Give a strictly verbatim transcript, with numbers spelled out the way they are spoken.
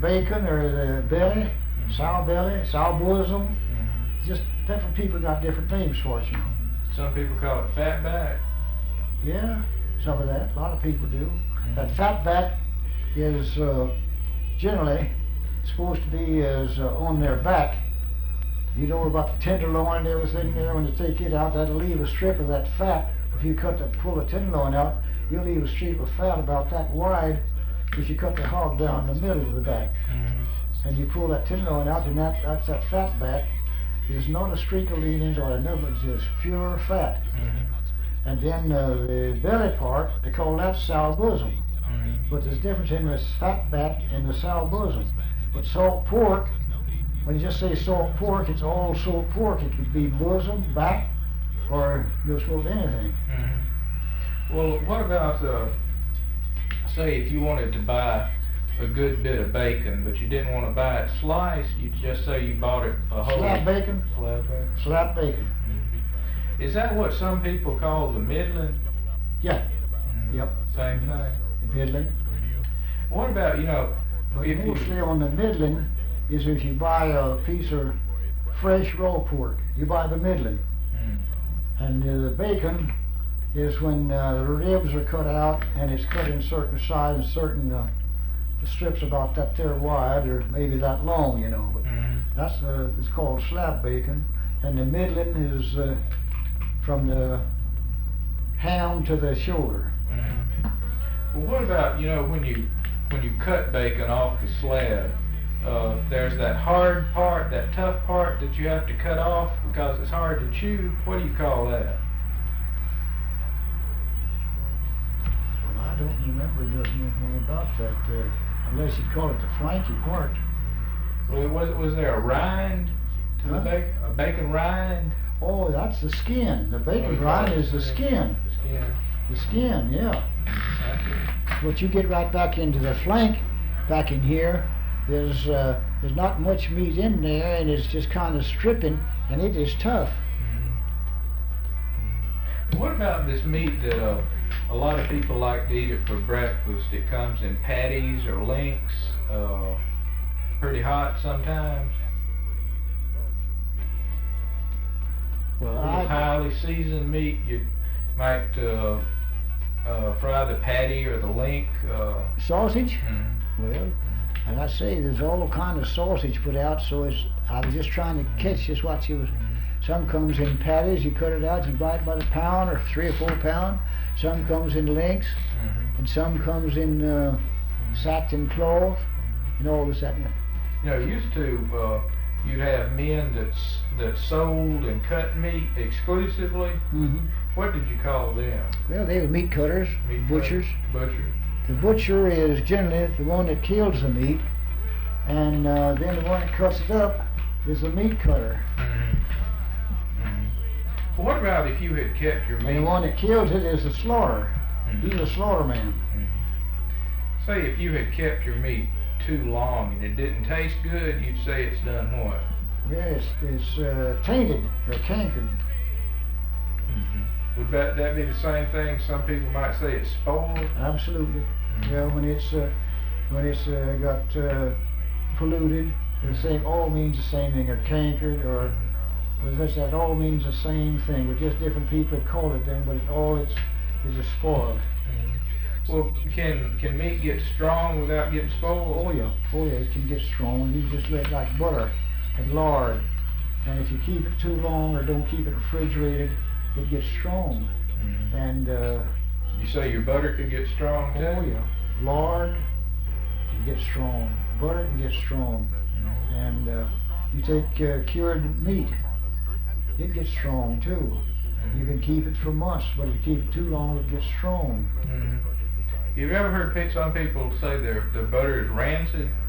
bacon or the belly, mm-hmm. sow belly, sow bosom. Mm-hmm. Just different people got different names for it, you know. Some people call it fat back. Yeah, some of that. A lot of people do. Mm-hmm. That fat back is uh, generally supposed to be as uh, on their back. You know about the tenderloin and everything there. When you take it out, that'll leave a strip of that fat. If you cut the pull the tenderloin out, you'll leave a strip of fat about that wide. If you cut the hog down the middle of the back, mm-hmm. and you pull that tenderloin out, and that that's that fat back. There's not a streak of leanings or nothing. It's just pure fat. Mm-hmm. And then uh, the belly part, they call that sow bosom. Mm-hmm. But there's a difference in the fat back and the sow bosom. But salt pork, when you just say salt pork, it's all salt pork. It could be bosom, back, or you'll smoke anything. Mm-hmm. Well, what about, uh, say, if you wanted to buy a good bit of bacon, but you didn't want to buy it sliced, you just say you bought it a whole... Slab bacon? Slab bacon. Slab bacon. Mm-hmm. Is that what some people call the middling? Yeah. Mm-hmm. Yep. Same thing. Middling. What about, you know... But if mostly you, on the middling is if you buy a piece of fresh raw pork, you buy the middling. Mm-hmm. And uh, the bacon is when uh, the ribs are cut out and it's cut in certain size and certain... Uh, The strips about that there wide or maybe that long, you know, but mm-hmm. that's uh, it's called slab bacon, and the middling is uh, from the ham to the shoulder. Mm-hmm. Well, what about, you know, when you when you cut bacon off the slab, uh, there's that hard part, that tough part that you have to cut off because it's hard to chew. What do you call that? Well, I don't remember anything about that. Uh, Unless you call it the flanky part. Well, was was there a rind to huh? the bacon? A bacon rind? Oh, that's the skin. The bacon oh, rind is the skin. The skin. The skin, yeah. Okay. But you get right back into the flank, back in here. There's uh, there's not much meat in there, and it's just kind of stripping, and it is tough. Mm-hmm. What about this meat that uh, a lot of people like to eat it for breakfast? It comes in patties or links, uh, pretty hot sometimes. Well, I, highly seasoned meat, you might uh, uh, fry the patty or the link. Uh, sausage? Mm-hmm. Well, like I say, there's all kind of sausage put out, so it's, I was just trying to catch just what you was. Some comes in patties, you cut it out, you buy it by the pound or three or four pound. Some comes in links, mm-hmm. and some comes in uh, sacked in cloth, and all this that. You know, used to uh, you'd have men that that sold and cut meat exclusively. Mm-hmm. What did you call them? Well, they were meat cutters, meat butchers. Cutters. Butchers. The butcher is generally the one that kills the meat, and uh, then the one that cuts it up is the meat cutter. Mm-hmm. What about if you had kept your meat? And the one that kills it is the slaughter. Mm-hmm. He's a slaughterman. Mm-hmm. Say if you had kept your meat too long and it didn't taste good, you'd say it's done what? Yes, it's uh, tainted or cankered. Mm-hmm. Would that, that be the same thing? Some people might say it's spoiled? Absolutely. Mm-hmm. Well, when it's uh, when it's uh, got uh, polluted, the same all means the same thing, or cankered, or well, that all means the same thing, but just different people call it then, but it all it's is a spoiled. Mm-hmm. Well, can can meat get strong without getting spoiled? Oh yeah, oh yeah, it can get strong. You just let it like butter and lard, and if you keep it too long or don't keep it refrigerated, it gets strong. Mm-hmm. And uh, you say your butter can get strong too? Oh yeah, lard can get strong, butter can get strong, mm-hmm. and uh, you take uh, cured meat. It gets strong too. Mm-hmm. You can keep it for months, but if you keep it too long, it gets strong. Mm-hmm. You've ever heard some people say their their butter is rancid?